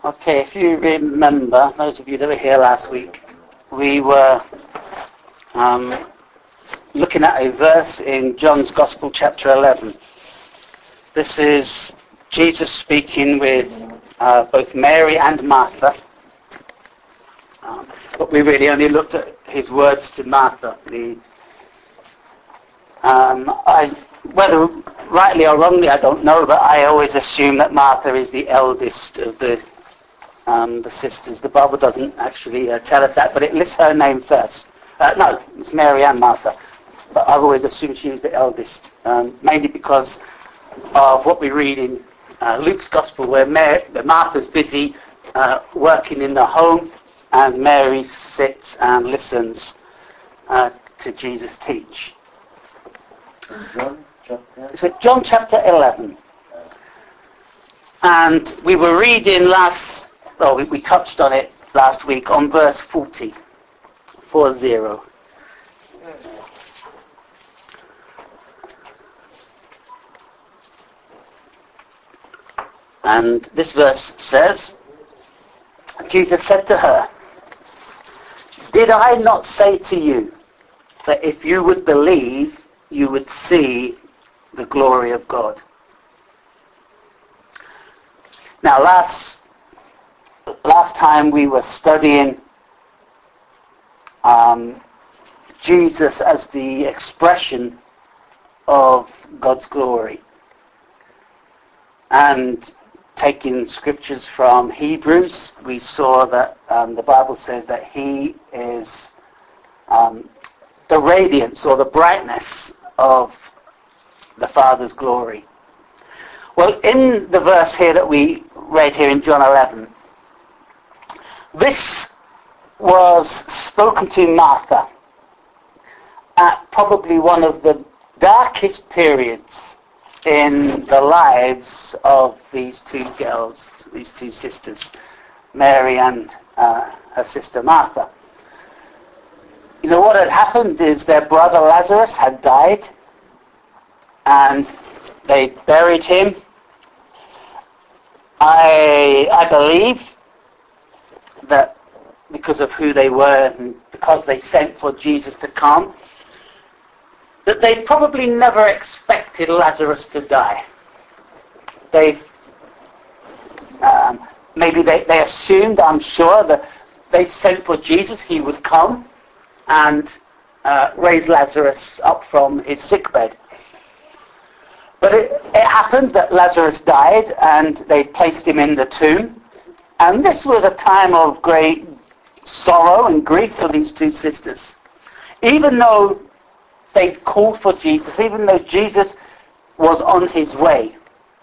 Okay, if you remember, those of you that were here last week, we were looking at a verse in John's Gospel, chapter 11. This is Jesus speaking with both Mary and Martha. But we really only looked at his words to Martha. Whether rightly or wrongly, I don't know, but I always assume that Martha is the eldest of the sisters. The Bible doesn't actually tell us that, but it lists her name first. No, it's Mary and Martha. But I've always assumed she was the eldest, mainly because of what we read in Luke's Gospel, where Martha's busy working in the home, and Mary sits and listens to Jesus teach. John chapter 11. And we were reading we touched on it last week on verse 40. 40. And this verse says, Jesus said to her, "Did I not say to you that if you would believe, you would see the glory of God?" Now, last time we were studying Jesus as the expression of God's glory, and taking scriptures from Hebrews, we saw that the Bible says that he is the radiance or the brightness of the Father's glory. Well, in the verse here that we read here in John 11, this was spoken to Martha at probably one of the darkest periods in the lives of these two girls, these two sisters, Mary and her sister Martha. You know, what had happened is their brother Lazarus had died, and they buried him. I believe that because of who they were and because they sent for Jesus to come, that they probably never expected Lazarus to die. Maybe they assumed, I'm sure, that they sent for Jesus, he would come and raise Lazarus up from his sickbed. But it happened that Lazarus died, and they placed him in the tomb. And this was a time of great sorrow and grief for these two sisters. Even though they called for Jesus, even though Jesus was on his way,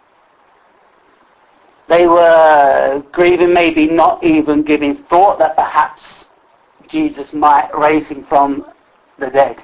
they were grieving, maybe not even giving thought that perhaps Jesus might raise him from the dead.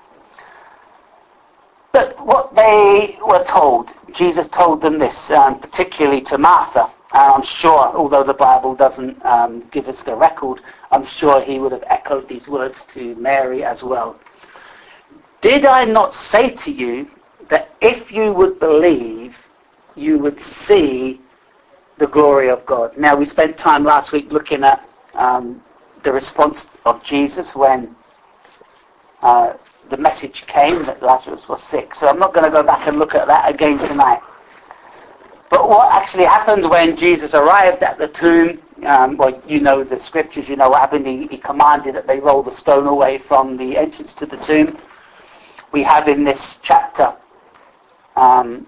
But what they were told, Jesus told them this, particularly to Martha. And I'm sure, although the Bible doesn't give us the record, I'm sure he would have echoed these words to Mary as well. "Did I not say to you that if you would believe, you would see the glory of God?" Now, we spent time last week looking at the response of Jesus when the message came that Lazarus was sick. So I'm not going to go back and look at that again tonight. But what actually happened when Jesus arrived at the tomb, well, you know the scriptures, you know what happened. He commanded that they roll the stone away from the entrance to the tomb. We have in this chapter a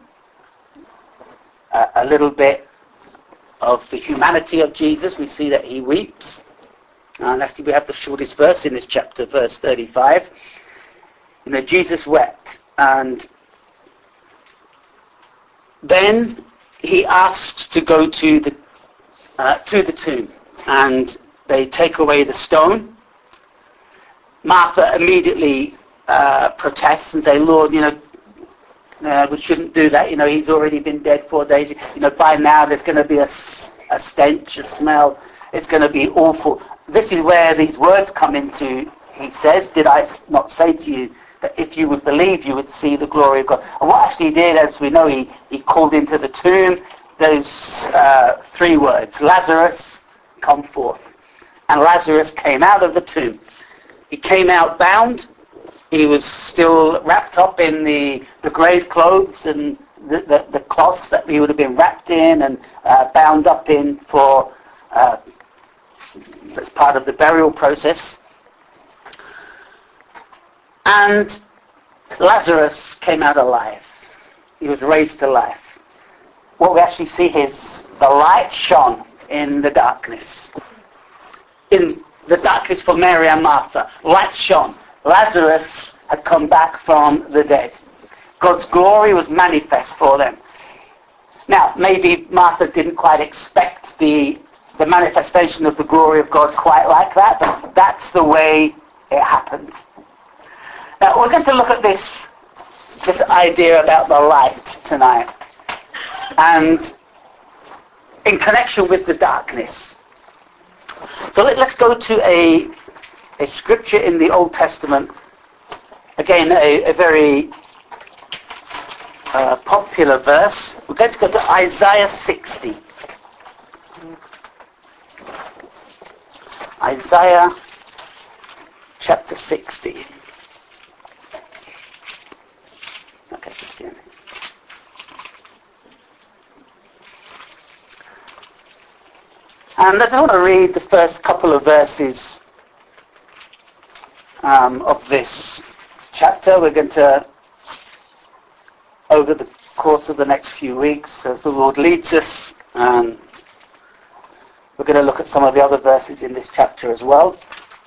little bit of the humanity of Jesus. We see that he weeps. And actually we have the shortest verse in this chapter, verse 35. You know, Jesus wept, and then he asks to go to the tomb, and they take away the stone. Martha immediately protests and say, "Lord, we shouldn't do that. He's already been dead 4 days. By now there's going to be a stench, a smell. It's going to be awful." This is where these words come into. He says, "Did I not say to you that if you would believe, you would see the glory of God?" And what actually he did, as we know, he called into the tomb. those three words, Lazarus, come forth. And Lazarus came out of the tomb. He came out bound. He was still wrapped up in the grave clothes and the cloths that he would have been wrapped in and bound up in for as part of the burial process. And Lazarus came out alive. He was raised to life. What we actually see is the light shone in the darkness. In the darkness for Mary and Martha, light shone. Lazarus had come back from the dead. God's glory was manifest for them. Now, maybe Martha didn't quite expect the manifestation of the glory of God quite like that, but that's the way it happened. Now, we're going to look at this idea about the light tonight, and in connection with the darkness. So let's go to a scripture in the Old Testament. Again, a very popular verse. We're going to go to Isaiah 60. Isaiah chapter 60. Okay, that's the end. And I don't want to read the first couple of verses of this chapter. We're going to, over the course of the next few weeks, as the Lord leads us, we're going to look at some of the other verses in this chapter as well.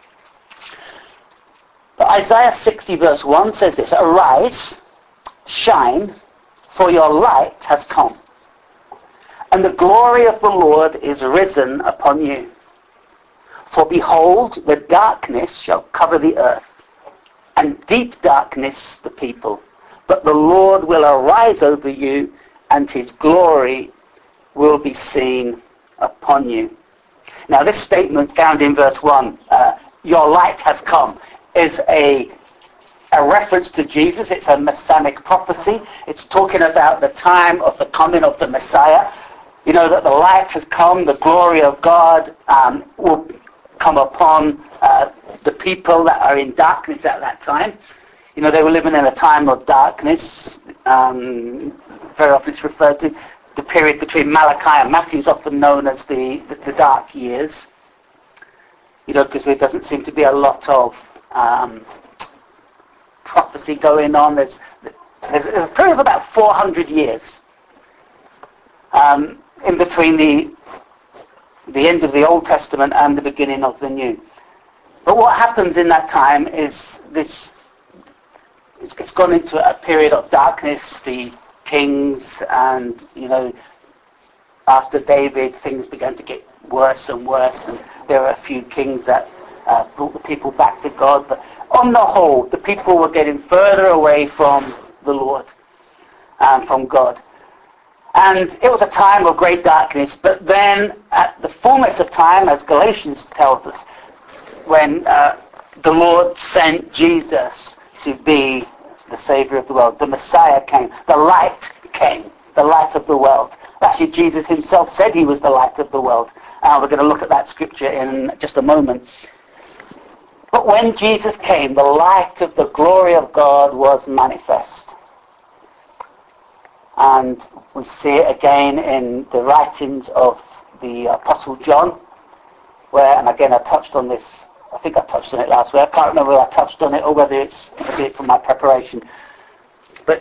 But Isaiah 60 verse 1 says this, "Arise, shine, for your light has come, and the glory of the Lord is risen upon you. For behold, the darkness shall cover the earth, and deep darkness the people. But the Lord will arise over you, and his glory will be seen upon you." Now this statement found in verse 1, your light has come, is a reference to Jesus. It's a messianic prophecy. It's talking about the time of the coming of the Messiah. You know, that the light has come, the glory of God will come upon the people that are in darkness at that time. You know, they were living in a time of darkness. Very often it's referred to the period between Malachi and Matthew is often known as the dark years. You know, because there doesn't seem to be a lot of prophecy going on. There's a period of about 400 years in between the end of the Old Testament and the beginning of the New. But what happens in that time is it's gone into a period of darkness. The kings and, you know, after David, things began to get worse and worse, and there were a few kings that brought the people back to God. But on the whole, the people were getting further away from the Lord and from God. And it was a time of great darkness. But then at the fullness of time, as Galatians tells us, when the Lord sent Jesus to be the Savior of the world, the Messiah came, the light came, the light of the world. Actually, Jesus himself said he was the light of the world. We're going to look at that scripture in just a moment. But when Jesus came, the light of the glory of God was manifest. And we see it again in the writings of the Apostle John, where, and again I touched on this, I think I touched on it last week. I can't remember whether I touched on it or whether it's a bit from my preparation. But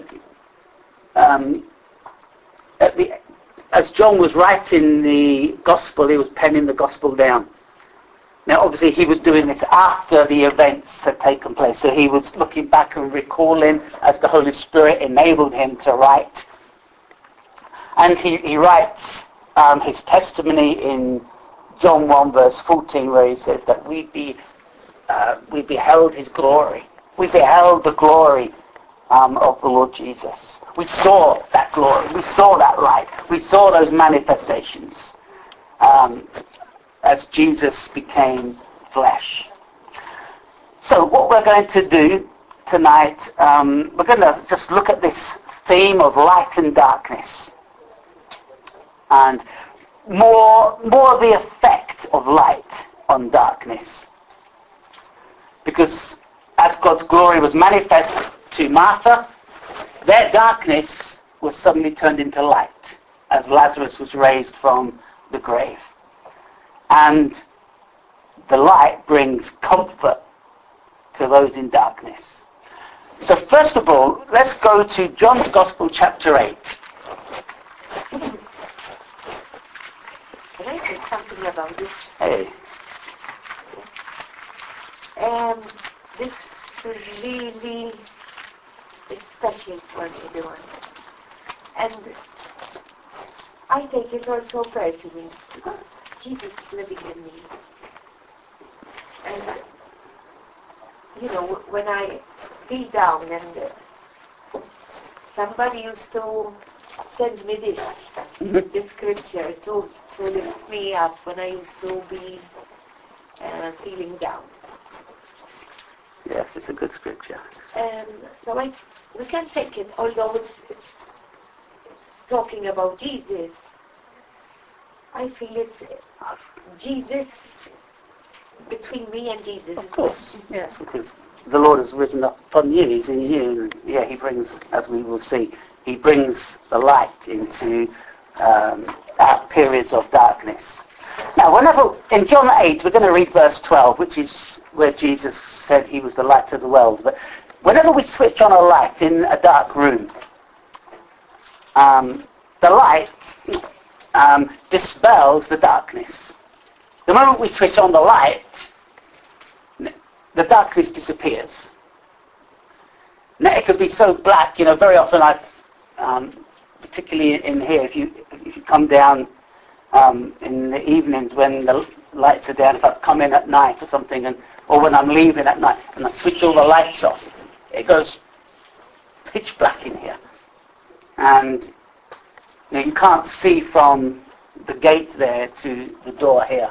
as John was writing the gospel, he was penning the gospel down. Now obviously he was doing this after the events had taken place, so he was looking back and recalling as the Holy Spirit enabled him to write. And he writes his testimony in John 1 verse 14, where he says that we beheld his glory. We beheld the glory of the Lord Jesus. We saw that glory. We saw that light. We saw those manifestations as Jesus became flesh. So what we're going to do tonight, we're going to just look at this theme of light and darkness. and more the effect of light on darkness. Because as God's glory was manifest to Martha, their darkness was suddenly turned into light as Lazarus was raised from the grave. And the light brings comfort to those in darkness. So first of all, let's go to John's Gospel, chapter 8. Can I say something about this? Hey. This really is special for everyone. And I take it also personally because Jesus is living in me. And, when I feel down and somebody used to send me this scripture to lift me up when I used to be feeling down. Yes, it's a good scripture. So we can take it, although it's talking about Jesus. I feel it's Jesus between me and Jesus. Of course, yes, because the Lord has risen up upon you. He's in you. And yeah, he brings, as we will see, he brings the light into our periods of darkness. Now, in John 8, we're going to read verse 12, which is where Jesus said he was the light of the world. But whenever we switch on a light in a dark room, the light dispels the darkness. The moment we switch on the light, the darkness disappears. Now, it could be so black, very often particularly in here, if you come down in the evenings when the lights are down, if I come in at night or something, or when I'm leaving at night and I switch all the lights off, it goes pitch black in here. And you can't see from the gate there to the door here.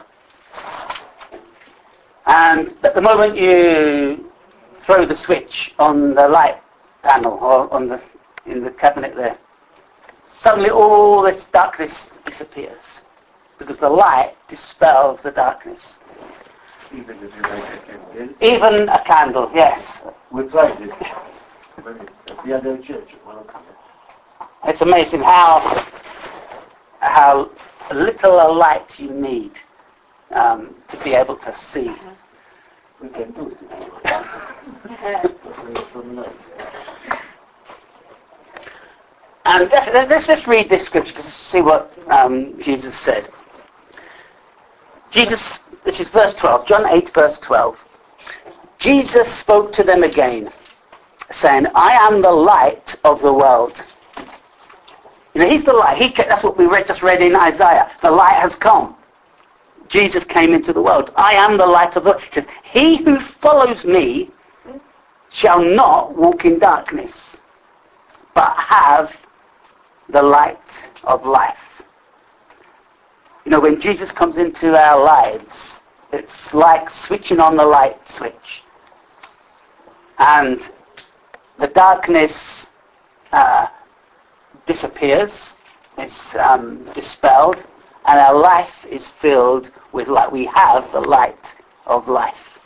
And at the moment you throw the switch on the light panel or in the cabinet there, suddenly all this darkness disappears because the light dispels the darkness. Even if you make a candle? Even a candle, yes. We tried it at the other church. It's amazing how little a light you need to be able to see. We can do it. And let's just read this scripture to see what Jesus said. This is verse 12, John 8, verse 12. Jesus spoke to them again, saying, I am the light of the world. He's the light. That's what we just read in Isaiah. The light has come. Jesus came into the world. I am the light of the world. He says, he who follows me shall not walk in darkness, but have the light of life. When Jesus comes into our lives, it's like switching on the light switch. And the darkness disappears, is dispelled, and our life is filled with light. We have the light of life.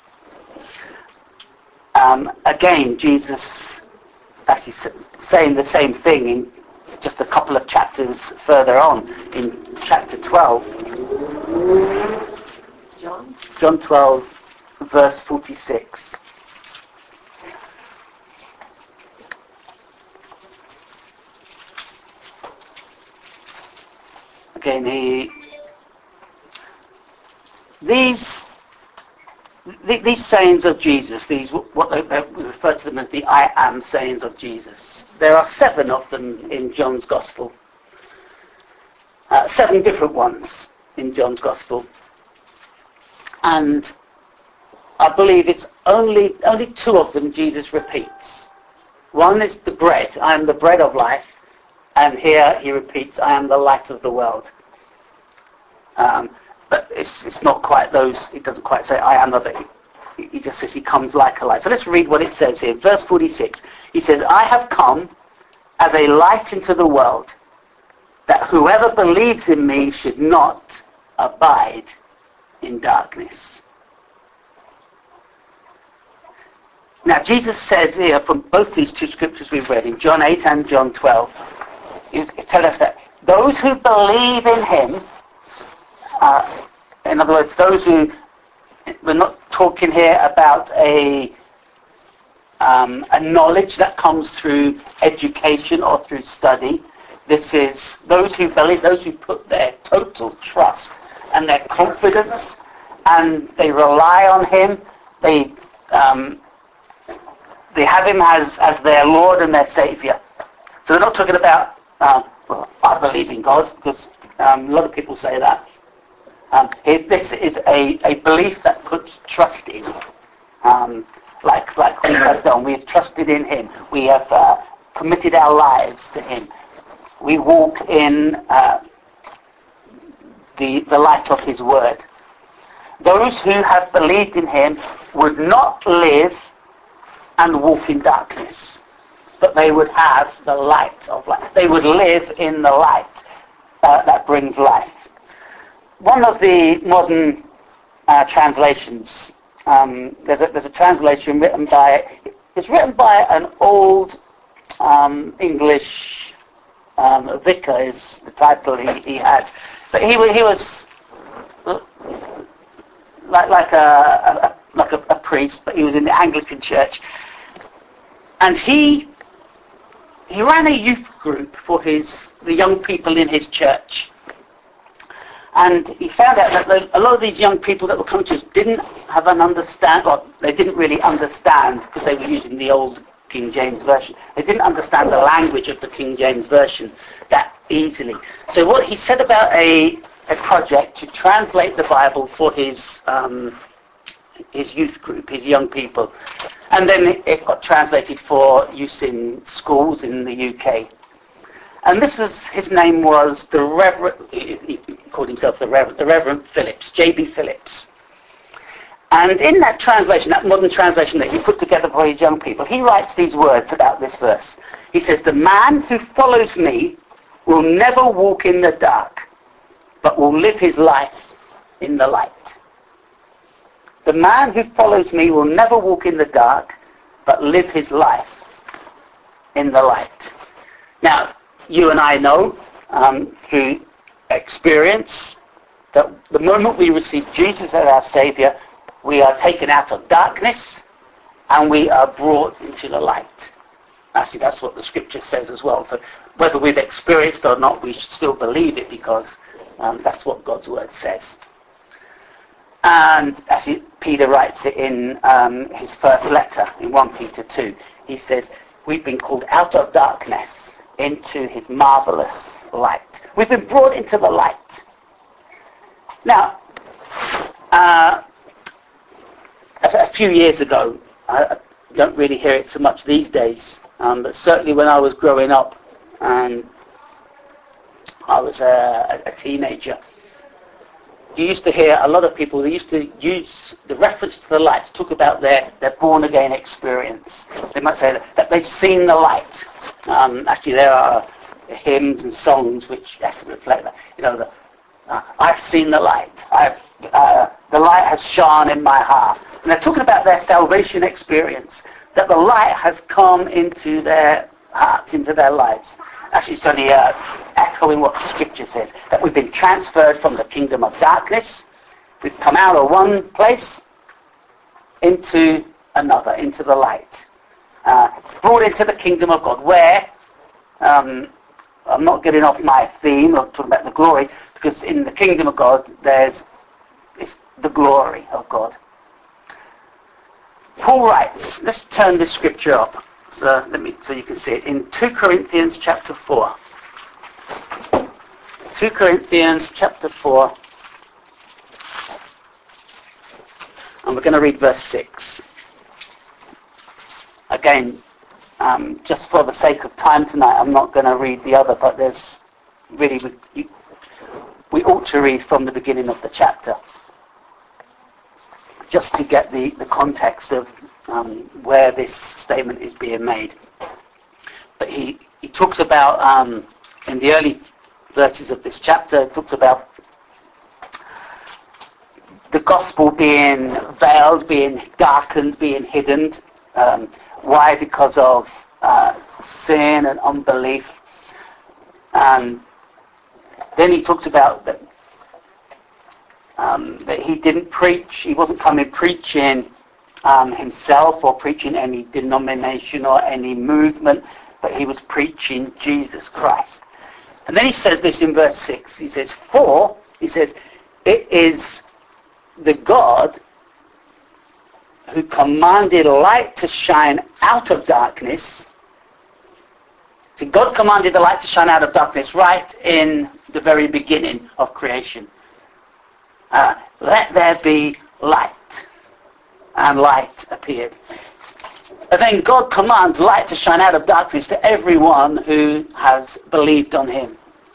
Again, Jesus actually saying the same thing in just a couple of chapters further on, in chapter 12. John 12, verse 46. Again, these sayings of Jesus, what they refer to them as the I am sayings of Jesus. There are 7 of them in John's Gospel. 7 different ones in John's Gospel. And I believe it's only 2 of them Jesus repeats. One is the bread. I am the bread of life. And here he repeats, I am the light of the world. But it's not quite those. It doesn't quite say, I am the... He just says he comes like a light. So let's read what it says here. Verse 46. He says, I have come as a light into the world, that whoever believes in me should not abide in darkness. Now, Jesus says here, from both these two scriptures we've read, in John 8 and John 12, he's telling us that those who believe in him, in other words, those who, we're not talking here about a knowledge that comes through education or through study. This is those who believe, those who put their total trust and their confidence, and they rely on him. They have him as their Lord and their Saviour. So they're not talking about, well, I believe in God, because a lot of people say that. This is a belief that puts trust in. Like we have done. We have trusted in him. We have committed our lives to him. We walk in the light of his word. Those who have believed in him would not live and walk in darkness, but they would have the light of life. They would live in the light that brings life. One of the modern translations, there's a translation written by an old English vicar, is the title he had. But he was like a priest, but he was in the Anglican Church, and he ran a youth group for the young people in his church. And he found out that a lot of these young people that were coming to us didn't have an understand, or they didn't really understand, because they were using the old King James Version. They didn't understand the language of the King James Version that easily. So what he said about a project to translate the Bible for his youth group, his young people. And then it got translated for use in schools in the UK. And his name was the Reverend, he called himself the Reverend Phillips, J.B. Phillips. And in that translation, that modern translation that he put together for his young people, he writes these words about this verse. He says, "The man who follows me will never walk in the dark, but will live his life in the light." The man who follows me will never walk in the dark, but live his life in the light. Now, you and I know through experience that the moment we receive Jesus as our Saviour, we are taken out of darkness and we are brought into the light. Actually, that's what the scripture says as well. So whether we've experienced or not, we should still believe it, because that's what God's word says. And actually, Peter writes it in his first letter, in 1 Peter 2. He says, we've been called out of darkness into his marvelous light. We've been brought into the light. Now, a few years ago, I don't really hear it so much these days, but certainly when I was growing up and I was a teenager, you used to hear a lot of people, they used to use the reference to the light to talk about their born-again experience. They might say that they've seen the light. Actually, there are hymns and songs which actually reflect that. You know, I've seen the light. The light has shone in my heart. And they're talking about their salvation experience, that the light has come into their hearts, into their lives. Actually, it's only echoing what the scripture says, that we've been transferred from the kingdom of darkness. We've come out of one place into another, into the light. Brought into the kingdom of God, where, I'm not getting off my theme of talking about the glory, because in the kingdom of God, it's the glory of God. Paul writes, let's turn this scripture up, so you can see it, in 2 Corinthians chapter 4. 2 Corinthians chapter 4, and we're going to read verse 6. Again, just for the sake of time tonight, I'm not going to read the other, but there's really, we ought to read from the beginning of the chapter, just to get the context of where this statement is being made. But he talks about, in the verses of this chapter. It talks about the gospel being veiled, being darkened, being hidden. Why? Because of sin and unbelief. And then he talks about that he didn't preach, he wasn't coming preaching himself or preaching any denomination or any movement, but he was preaching Jesus Christ. And then he says this in verse 6. He says, it is the God who commanded light to shine out of darkness. See, God commanded the light to shine out of darkness right in the very beginning of creation. Let there be light. And light appeared. And then God commands light to shine out of darkness to everyone who has believed on him.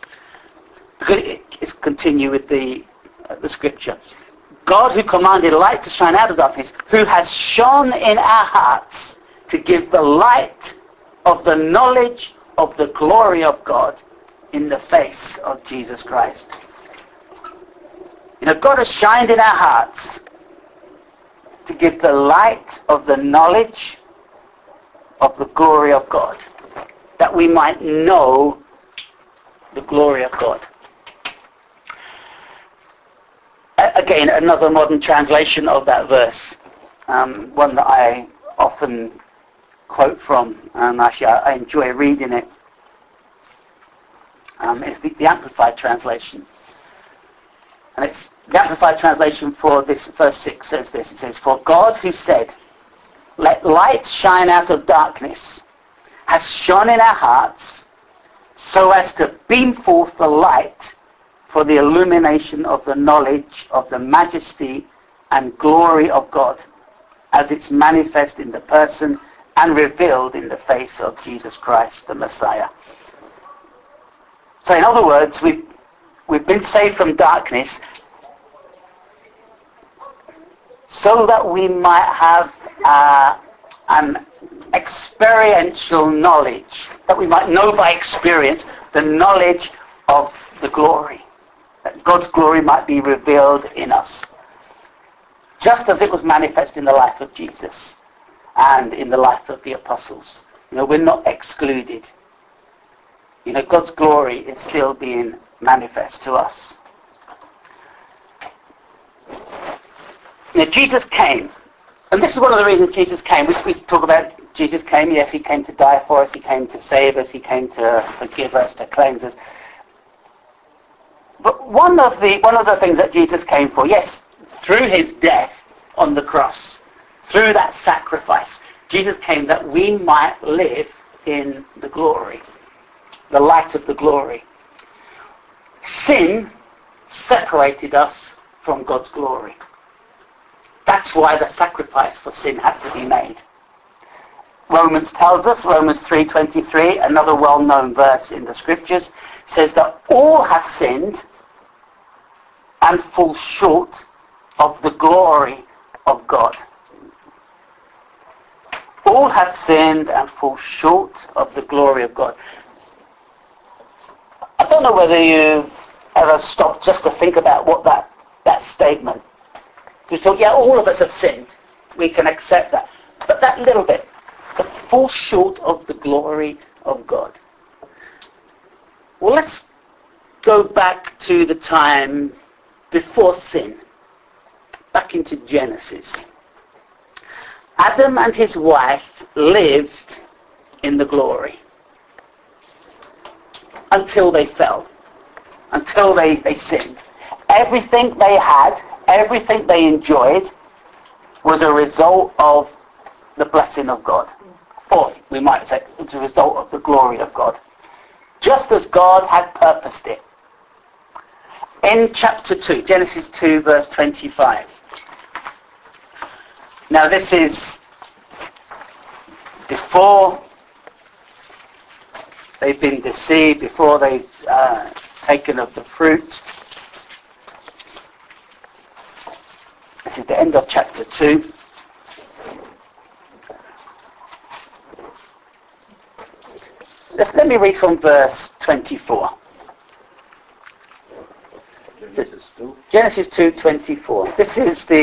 Let's continue with the scripture. God who commanded light to shine out of darkness, who has shone in our hearts to give the light of the knowledge of the glory of God in the face of Jesus Christ. You know, God has shined in our hearts to give the light of the knowledge of the glory of God, that we might know the glory of God. Again, another modern translation of that verse, one that I often quote from, and actually I enjoy reading it, is the Amplified translation. And it's the Amplified translation for this verse 6 says this. It says, "For God who said, 'Let light shine out of darkness,' has shone in our hearts so as to beam forth the light for the illumination of the knowledge of the majesty and glory of God, as it's manifest in the person and revealed in the face of Jesus Christ, the Messiah." So in other words, we've been saved from darkness so that we might have an experiential knowledge, that we might know by experience the knowledge of the glory, that God's glory might be revealed in us, just as it was manifest in the life of Jesus and in the life of the apostles. You know, we're not excluded. You know, God's glory is still being manifest to us. Now, Jesus came, and this is one of the reasons Jesus came. We talk about Jesus came. Yes, he came to die for us. He came to save us. He came to forgive us, to cleanse us. But one of the things that Jesus came for, yes, through his death on the cross, through that sacrifice, Jesus came that we might live in the glory, the light of the glory. Sin separated us from God's glory. That's why the sacrifice for sin had to be made. Romans tells us, Romans 3:23, another well-known verse in the scriptures, says that all have sinned and fall short of the glory of God. All have sinned and fall short of the glory of God. I don't know whether you've ever stopped just to think about what that statement. You thought, yeah, all of us have sinned. We can accept that. But that little bit, the fall short of the glory of God. Well, let's go back to the time before sin, back into Genesis. Adam and his wife lived in the glory until they fell, until they sinned. Everything they had, everything they enjoyed was a result of the blessing of God. Or we might say it's a result of the glory of God. Just as God had purposed it. In chapter 2, Genesis 2 verse 25. Now this is before they've been deceived, before they've taken of the fruit. This is the end of chapter 2. Let me read from verse 24. Genesis 2:24. This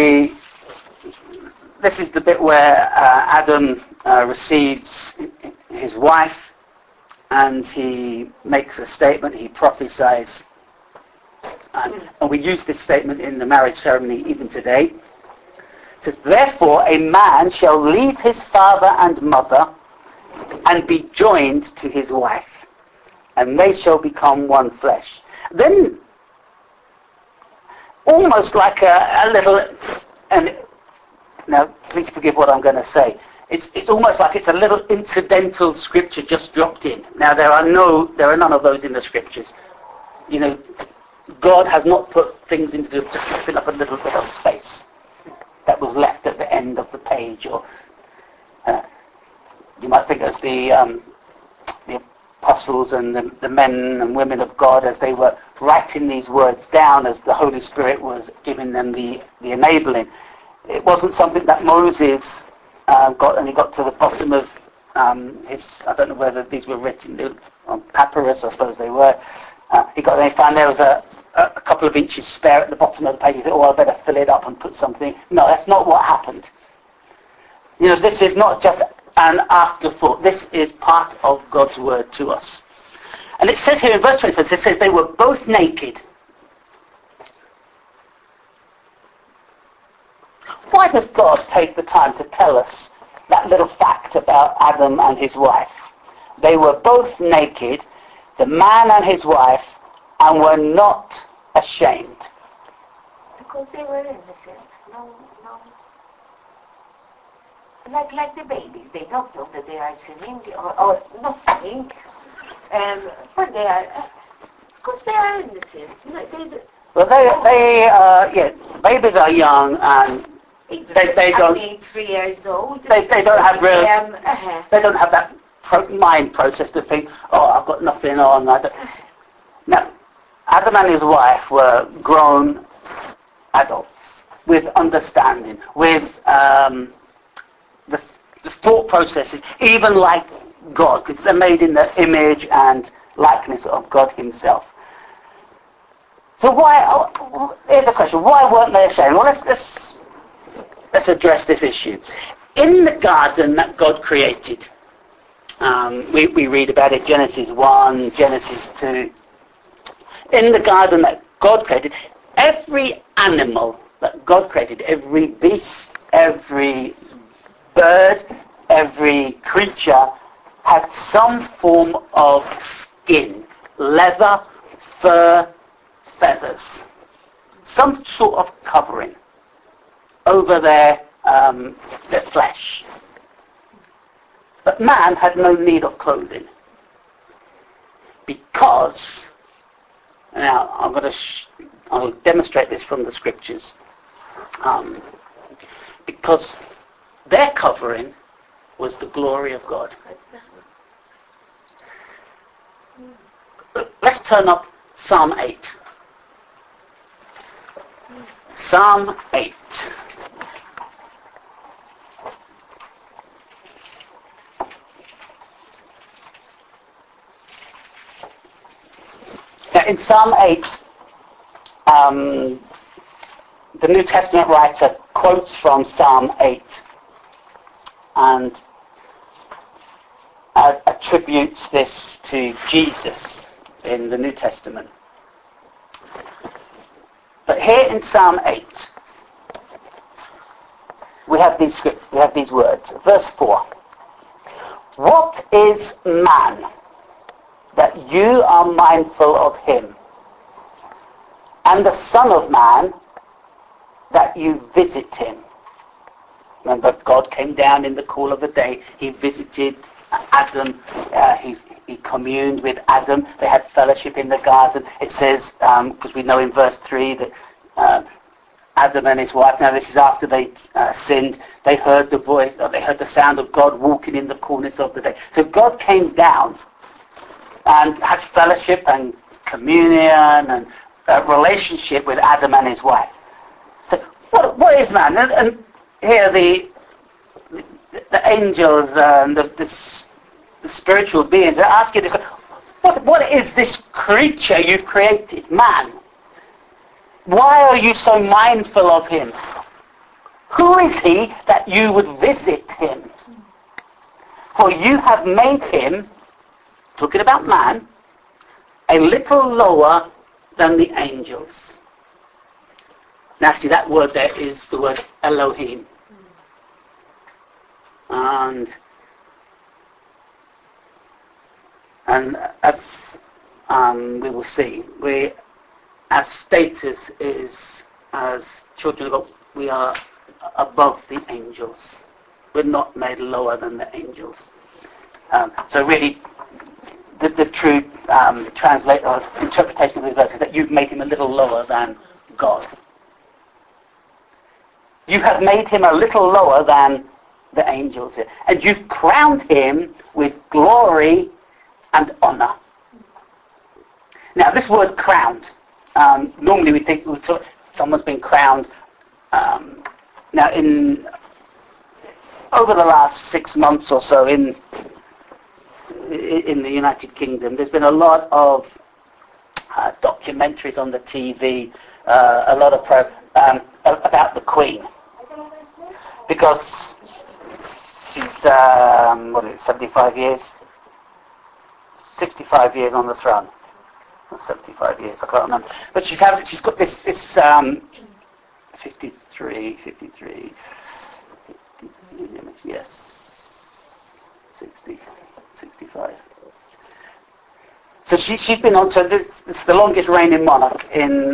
is the bit where Adam receives his wife, and he makes a statement. He prophesies, and we use this statement in the marriage ceremony even today. It says, "Therefore a man shall leave his father and mother and be joined to his wife, and they shall become one flesh." Then, almost like a little, and now please forgive what I'm going to say, it's almost like it's a little incidental scripture just dropped in. Now there are none of those in the scriptures. You know, God has not put things into just to fill up a little bit of space that was left at the end of the page, or you might think as the apostles and the men and women of God, as they were writing these words down, as the Holy Spirit was giving them the enabling. It wasn't something that Moses got, and he got to the bottom of his, I don't know whether these were written on papyrus, I suppose they were. He found there was a couple of inches spare at the bottom of the page. He thought, I better fill it up and put something. No, that's not what happened. You know, this is not just an afterthought. This is part of God's word to us. And it says here in verse 25, it says they were both naked. Why does God take the time to tell us that little fact about Adam and his wife? They were both naked, the man and his wife, and were not ashamed. Because they were innocent. No. Like the babies, they don't know that they are sinning or not sinning, but they are, because they are innocent. Babies are young, and they don't. 3 years old. They don't have They don't have that mind process to think, I've got nothing on. No, Adam and his wife were grown adults with understanding, with the thought processes, even like God, because they're made in the image and likeness of God himself. So here's a question, why weren't they ashamed? Well, let's address this issue. In the garden that God created, we read about it, Genesis 1, Genesis 2. In the garden that God created, every animal that God created, every beast, every bird, every creature had some form of skin, leather, fur, feathers, some sort of covering over their flesh. But man had no need of clothing, because, now I'll demonstrate this from the scriptures, because their covering was the glory of God. Let's turn up Psalm 8. Psalm 8. Now, in Psalm 8, the New Testament writer quotes from Psalm 8 and attributes this to Jesus in the New Testament. But here in Psalm 8, we have these words. Verse 4. What is man that you are mindful of him, and the Son of Man that you visit him? Remember, God came down in the cool of the day. He visited Adam. He communed with Adam. They had fellowship in the garden. It says, because we know in verse 3 that Adam and his wife, now this is after they sinned, they heard the voice, or they heard the sound of God walking in the coolness of the day. So God came down and had fellowship and communion and relationship with Adam and his wife. So what is man? And here the angels and the spiritual beings are asking, what is this creature you've created, man? Why are you so mindful of him? Who is he that you would visit him? For you have made him, talking about man, a little lower than the angels. Now actually that word there is the word Elohim. And as we will see, our status is, as children of God, we are above the angels. We're not made lower than the angels. So really, the true translate or interpretation of this verse is that you've made him a little lower than God. You have made him a little lower than the angels here. And you've crowned him with glory and honor. Now this word crowned, normally we think someone's been crowned. Now over the last 6 months or so in the United Kingdom, there's been a lot of documentaries on the TV, a lot of about the Queen, because she's 75 years, 65 years on the throne, or 75 years, I can't remember. But she's got this 53, yes, 60, 65. So she's been on. So this is the longest reigning monarch in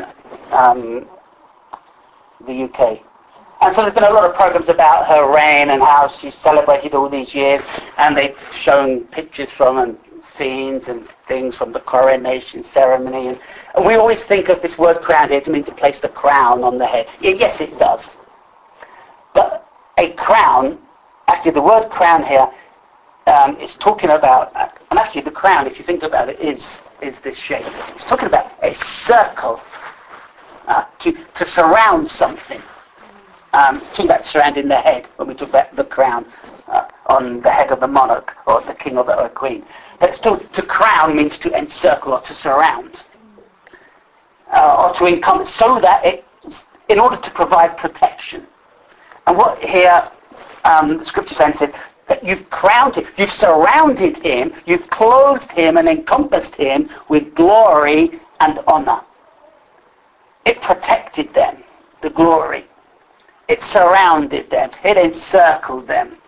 the UK. And so there's been a lot of programs about her reign and how she's celebrated all these years, and they've shown pictures from and scenes and things from the coronation ceremony. And we always think of this word crown here to mean to place the crown on the head. Yes, it does. But a crown, actually the word crown here is talking about, and actually the crown, if you think about it, is this shape. It's talking about a circle to surround something. It's talking about surrounding the head when we talk about the crown on the head of the monarch or the king or the queen. But to crown means to encircle or to surround or to encompass, so that it's in order to provide protection. And what here the scripture says that you've crowned him, you've surrounded him, you've clothed him and encompassed him with glory and honor. It protected them, the glory. It surrounded them. It encircled them.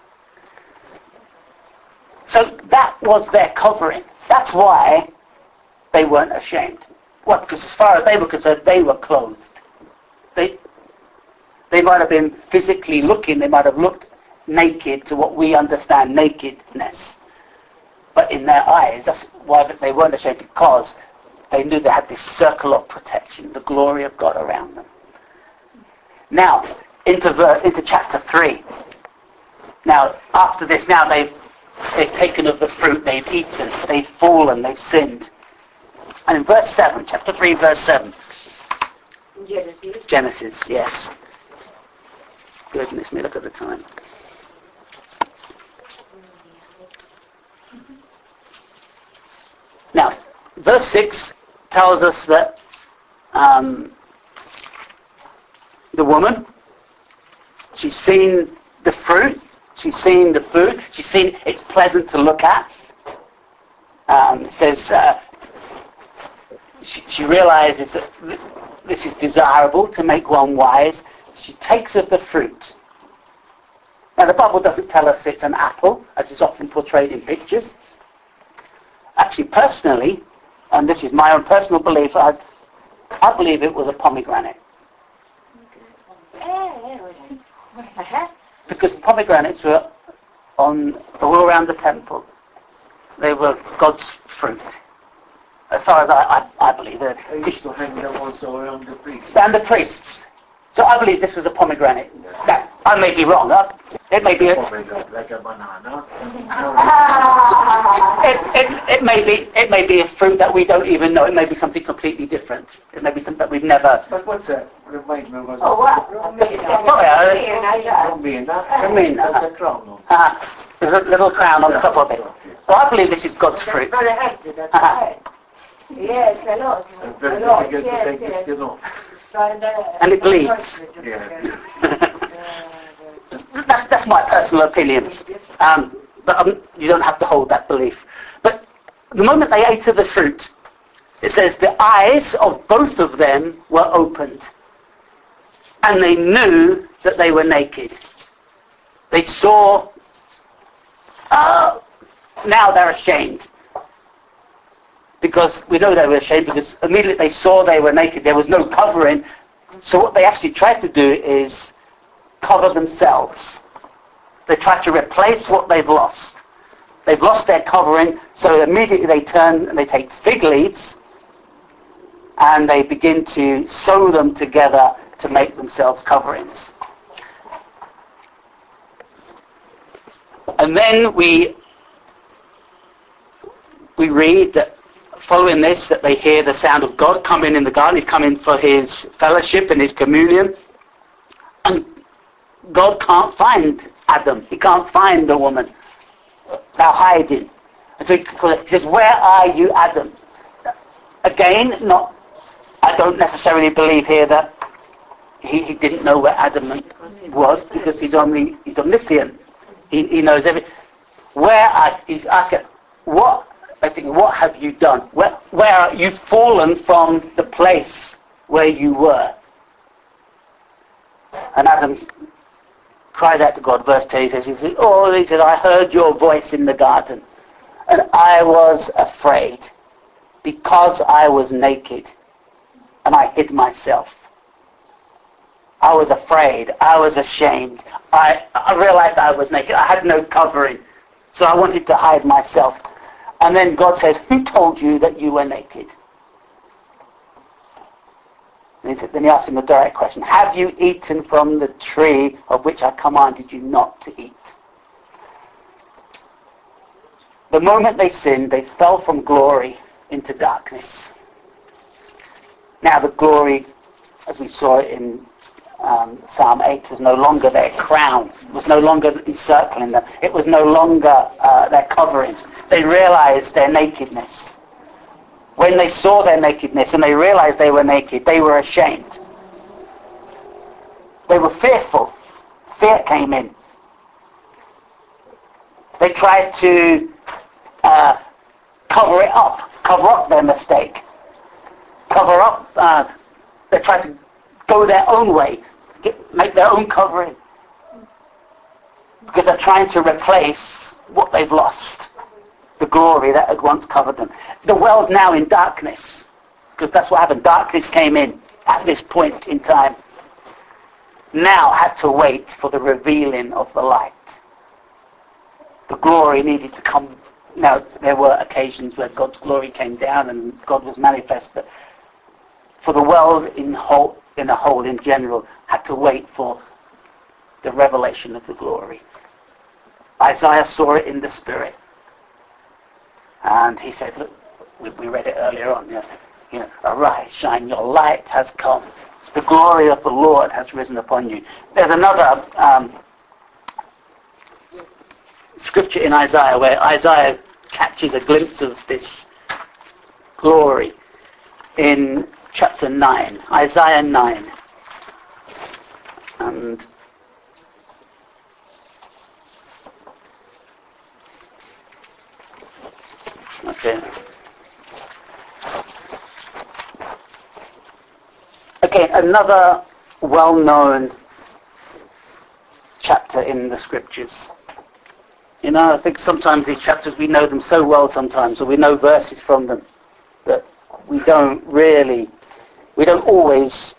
So that was their covering. That's why they weren't ashamed. What? Because as far as they were concerned, they were clothed. They might have been physically looking, they might have looked naked to what we understand nakedness. But in their eyes, that's why they weren't ashamed, because they knew they had this circle of protection, the glory of God around them. Now, into chapter 3. Now, after this, now they've taken of the fruit, they've eaten, they've fallen, they've sinned. And in verse 7, chapter 3, verse 7. Genesis, yes. Goodness me, look at the time. Now, verse 6 tells us that the woman, she's seen the fruit, she's seen the food, she's seen it's pleasant to look at. It says she realizes that this is desirable to make one wise. She takes of the fruit. Now the Bible doesn't tell us it's an apple, as is often portrayed in pictures. Actually, personally, and this is my own personal belief, I believe it was a pomegranate. Because pomegranates were all around the temple. They were God's fruit. As far as I believe it. They used to hang them also around the priests. And the priests. So I believe this was a pomegranate. Now, I may be wrong. It may be a... Like a banana. It may be a fruit that we don't even know. It may be something completely different. It may be something that we've never... But what's that? Remind me, what's Oh, what? Romina. That's a crown. There's a little crown on the top of it. So I believe this is God's fruit. Yes, a lot. Very difficult to take the skin off. And it bleeds. That's my personal opinion. But you don't have to hold that belief. But the moment they ate of the fruit, it says the eyes of both of them were opened. And they knew that they were naked. They saw, now they're ashamed. Because we know they were ashamed because immediately they saw they were naked. There was no covering. So what they actually tried to do is cover themselves. They tried to replace what they've lost. They've lost their covering, so immediately they turn and they take fig leaves and they begin to sew them together to make themselves coverings. And then we read that following this, that they hear the sound of God coming in the garden. He's coming for his fellowship and his communion. And God can't find Adam. He can't find the woman. They're hiding. And so he says, where are you, Adam? Again, I don't necessarily believe here that he didn't know where Adam was because he's omniscient. He knows everything. He's asking, what have you done? Where are you fallen from the place where you were? And Adam cries out to God, verse 10, he says, I heard your voice in the garden, and I was afraid because I was naked, and I hid myself. I was afraid. I was ashamed. I realized I was naked. I had no covering, so I wanted to hide myself. And then God said, who told you that you were naked? And then he asked him a direct question. Have you eaten from the tree of which I commanded you not to eat? The moment they sinned, they fell from glory into darkness. Now the glory, as we saw it in Psalm 8, was no longer their crown. It was no longer encircling them. It was no longer their covering. They realized their nakedness. When they saw their nakedness and they realized they were naked, they were ashamed. They were fearful. Fear came in. They tried to cover up their mistake. They tried to go their own way, make their own covering. Because they're trying to replace what they've lost. The glory that had once covered them. The world now in darkness, because that's what happened. Darkness came in at this point in time. Now had to wait for the revealing of the light. The glory needed to come. Now there were occasions where God's glory came down and God was manifest, but for the world in a whole in general had to wait for the revelation of the glory. Isaiah saw it in the Spirit. And he said, look, we read it earlier on, arise, shine, your light has come. The glory of the Lord has risen upon you. There's another scripture in Isaiah where Isaiah catches a glimpse of this glory in chapter 9, Isaiah 9. And Okay, another well-known chapter in the scriptures. I think sometimes these chapters, we know them so well sometimes, or we know verses from them, that we don't always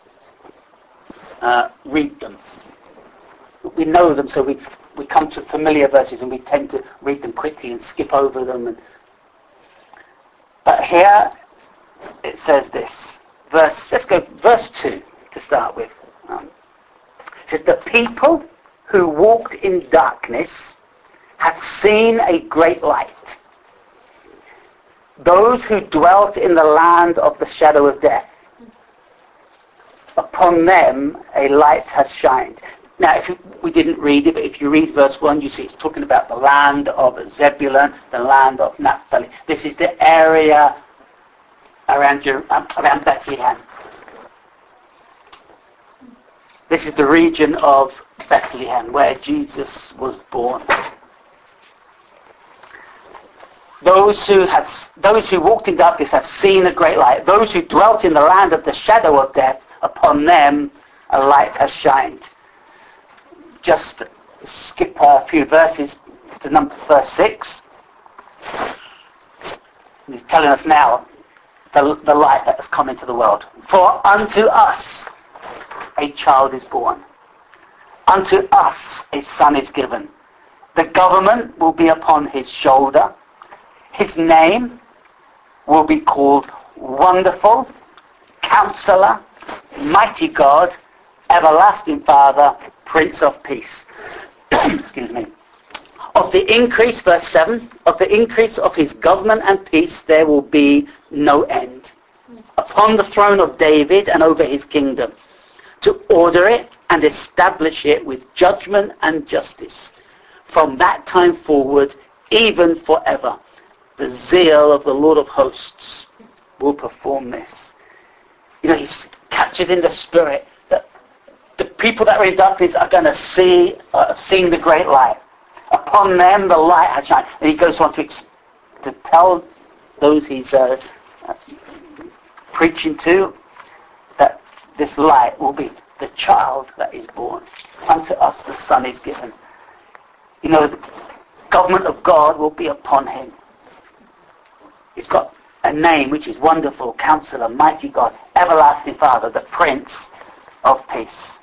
read them. We know them, so we come to familiar verses and we tend to read them quickly and skip over them. But here it says this. Let's go verse 2 to start with. It says, the people who walked in darkness have seen a great light. Those who dwelt in the land of the shadow of death, upon them a light has shined. Now, we didn't read it, but if you read verse 1, you see it's talking about the land of Zebulun, the land of Naphtali. This is the area around Bethlehem. This is the region of Bethlehem, where Jesus was born. Those who walked in darkness have seen a great light. Those who dwelt in the land of the shadow of death, upon them a light has shined. Just skip a few verses to verse 6. He's telling us now the light that has come into the world. For unto us a child is born. Unto us a son is given. The government will be upon his shoulder. His name will be called Wonderful, Counselor, Mighty God, Everlasting Father, Prince of Peace. Excuse me. Of the increase, verse 7, of the increase of his government and peace there will be no end. Upon the throne of David and over his kingdom, to order it and establish it with judgment and justice. From that time forward, even forever, the zeal of the Lord of hosts will perform this. You know, he's captured in the spirit that the people that are in darkness are going to see, seeing the great light. Upon them the light has shined. And he goes on to tell those he's preaching to that this light will be the child that is born. Unto us the Son is given. You know, the government of God will be upon him. He's got a name which is Wonderful, Counselor, Mighty God, Everlasting Father, the Prince of Peace.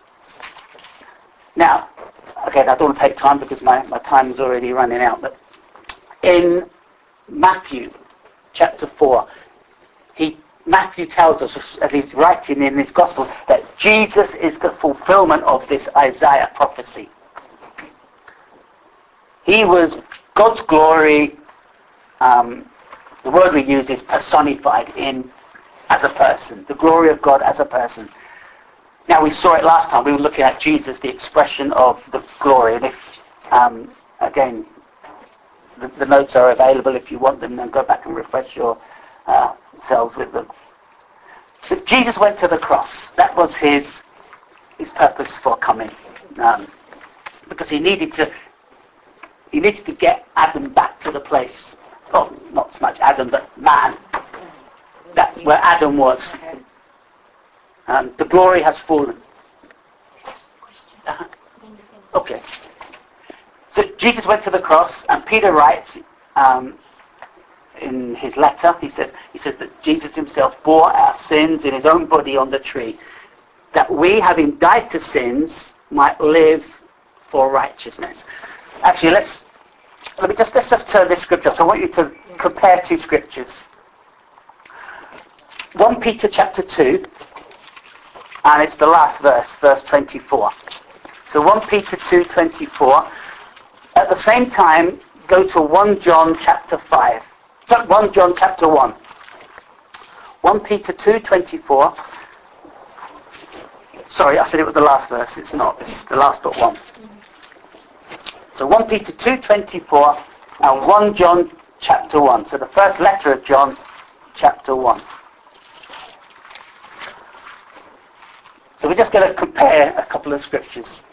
Now, okay, I don't want to take time because my time is already running out, but in Matthew chapter 4, Matthew tells us, as he's writing in his gospel, that Jesus is the fulfillment of this Isaiah prophecy. He was God's glory. The word we use is personified as a person, the glory of God as a person. Now, we saw it last time. We were looking at Jesus, the expression of the glory. And if, again, the notes are available if you want them, then go back and refresh yourselves with them. But Jesus went to the cross. That was his purpose for coming, because he needed to get Adam back to the place. Oh, not so much Adam, but man. Where Adam was. The glory has fallen. Okay. So Jesus went to the cross, and Peter writes in his letter, he says that Jesus himself bore our sins in his own body on the tree, that we, having died to sins, might live for righteousness. Actually, let's just turn this scripture. So I want you to compare two scriptures. 1 Peter chapter 2, and it's the last verse 24. So 1 Peter 2:24. At the same time, go to 1 John chapter 5. So 1 John chapter 1. 1 Peter 2:24. Sorry, I said it was the last verse. It's not. It's the last but one. So 1 Peter 2:24 and 1 John chapter 1. So the first letter of John chapter 1. So we're just going to compare a couple of scriptures.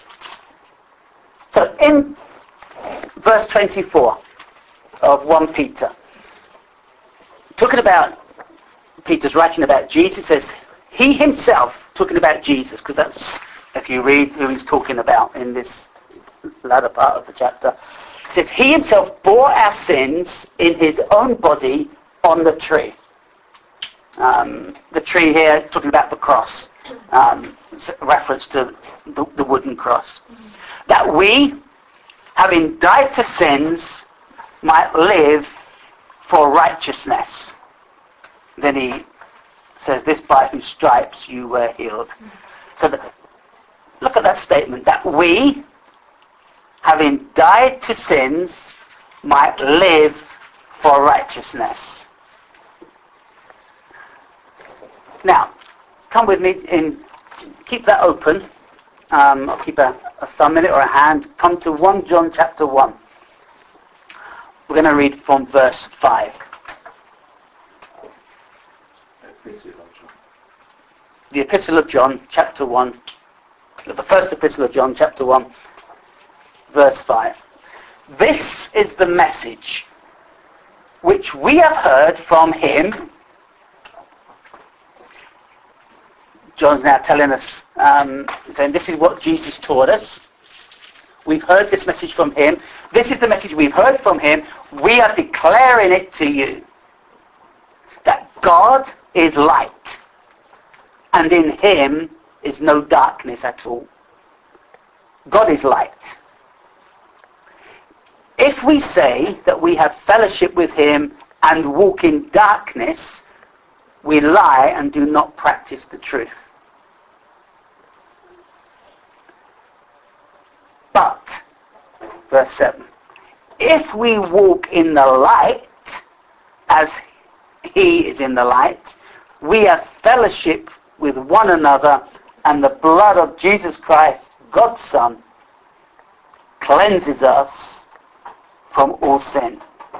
So in verse 24 of 1 Peter, talking about, Peter's writing about Jesus, it says, he himself, talking about Jesus, because that's, if you read who he's talking about in this latter part of the chapter, it says, he himself bore our sins in his own body on the tree. The tree here, talking about the cross. It's a reference to the wooden cross. That we, having died to sins, might live for righteousness. Then he says, this by whose stripes you were healed. So look at that statement, that we, having died to sins, might live for righteousness. Now, come with me and keep that open. I'll keep a thumb in it or a hand. Come to 1 John chapter 1. We're going to read from verse 5. The Epistle of John, chapter 1, The first epistle of John, chapter 1, verse 5. This is the message which we have heard from him. John's now telling us, saying this is what Jesus taught us. We've heard this message from him. This is the message we've heard from him. We are declaring it to you. That God is light. And in him is no darkness at all. God is light. If we say that we have fellowship with him and walk in darkness, we lie and do not practice the truth. But, verse 7, if we walk in the light, as he is in the light, we have fellowship with one another, and the blood of Jesus Christ, God's Son, cleanses us from all sin.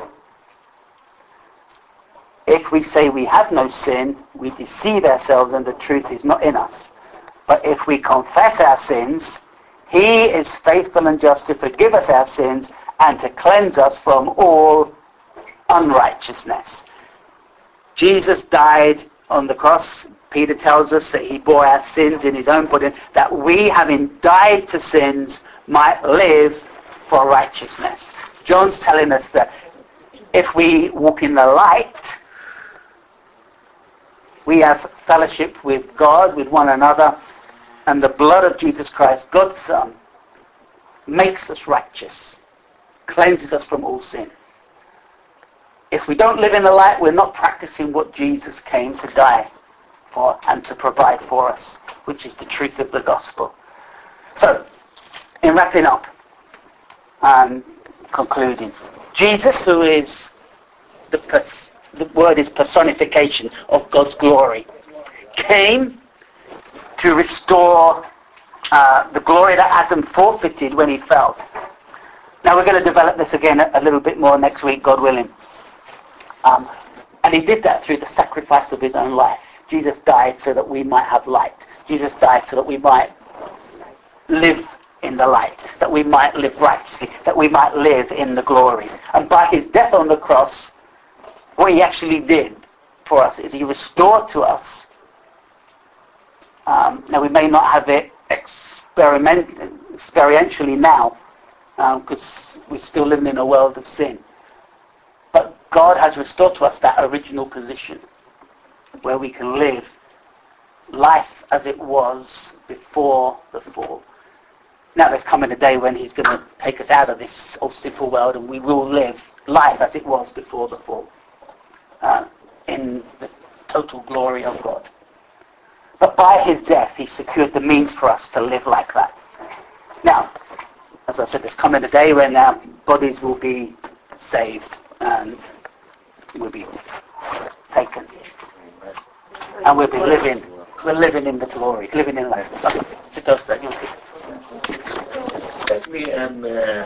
If we say we have no sin, we deceive ourselves and the truth is not in us. But if we confess our sins, he is faithful and just to forgive us our sins and to cleanse us from all unrighteousness. Jesus died on the cross. Peter tells us that he bore our sins in his own body, that we, having died to sins, might live for righteousness. John's telling us that if we walk in the light, we have fellowship with God, with one another, and the blood of Jesus Christ, God's Son, makes us righteous, cleanses us from all sin. If we don't live in the light, we're not practicing what Jesus came to die for and to provide for us, which is the truth of the gospel. So, in wrapping up and concluding, Jesus, who is the word is personification of God's glory, came to restore the glory that Adam forfeited when he fell. Now we're going to develop this again a little bit more next week, God willing. And he did that through the sacrifice of his own life. Jesus died so that we might have light. Jesus died so that we might live in the light, that we might live righteously, that we might live in the glory. And by his death on the cross, what he actually did for us is he restored to us. Now we may not have it experientially now, because we're still living in a world of sin. But God has restored to us that original position where we can live life as it was before the fall. Now there's coming a day when he's going to take us out of this old sinful world and we will live life as it was before the fall, in the total glory of God. But by his death he secured the means for us to live like that. Now, as I said, there's coming a day when our bodies will be saved and will be taken. And we'll be living in the glory, living in life. Sister, Let me